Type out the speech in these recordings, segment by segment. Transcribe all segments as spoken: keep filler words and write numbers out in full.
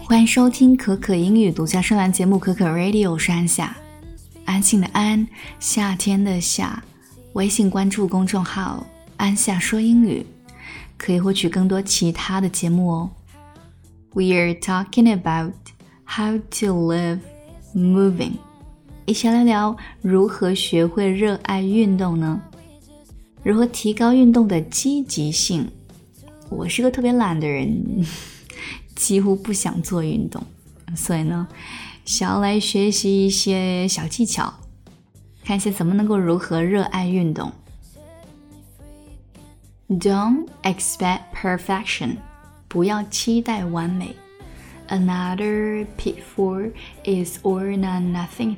欢迎收听可可英语独家声兰节目可可 Radio， 我是安夏，安静的安，夏天的夏。微信关注公众号安夏说英语，可以获取更多其他的节目哦。We are talking about how to live moving， 一起来聊如何学会热爱运动呢？如何提高运动的积极性？我是个特别懒的人，几乎不想做运动，所以呢，想要来学习一些小技巧，看一些怎么能够如何热爱运动。Don't expect perfection， 不要期待完美。Another pitfall is all or nothing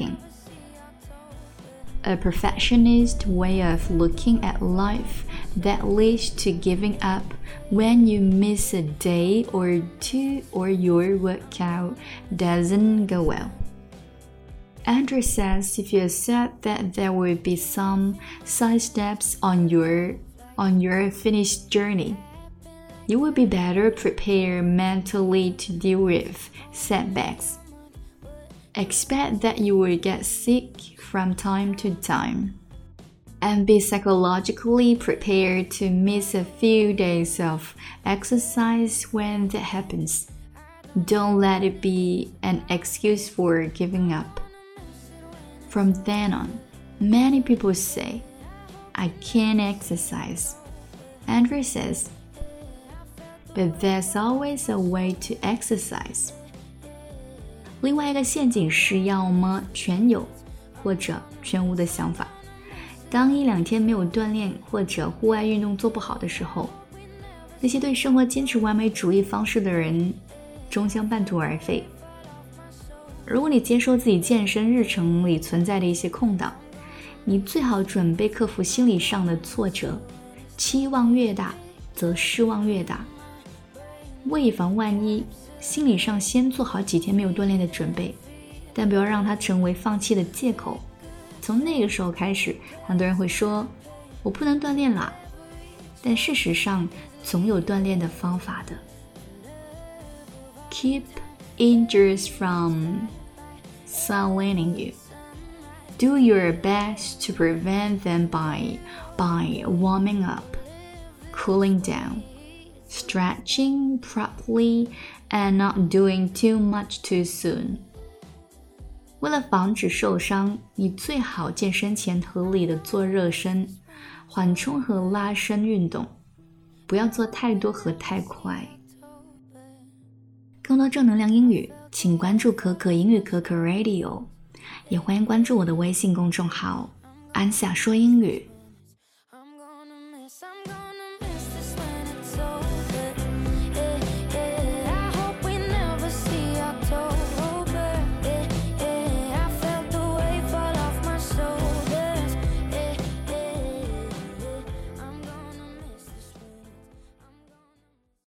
thinking.A perfectionist way of looking at life that leads to giving up when you miss a day or two or your workout doesn't go well. Andrew says if you accept that there will be some side steps on your, on your finished journey, you will be better prepared mentally to deal with setbacks.Expect that you will get sick from time to time, and be psychologically prepared to miss a few days of exercise when that happens. Don't let it be an excuse for giving up. From then on, many people say, I can't exercise. Andrew says, but there's always a way to exercise.另外一个陷阱是要么全有或者全无的想法。当一两天没有锻炼或者户外运动做不好的时候，那些对生活坚持完美主义方式的人终将半途而废。如果你接受自己健身日程里存在的一些空档，你最好准备克服心理上的挫折，期望越大则失望越大。为以防万一，心理上先做好几天没有锻炼的准备，但不要让它成为放弃的借口。从那个时候开始，很多人会说我不能锻炼啦，但事实上总有锻炼的方法的。 Keep injuries from silencing you. Do your best to prevent them by, by warming up, cooling down, stretching properly, and not doing too much too soon. 为了防止受伤，你最好健身前合理的做热身、缓冲和拉伸运动，不要做太多和太快。更多正能量英语，请关注可可英语可可 Radio， 也欢迎关注我的微信公众号安夏说英语。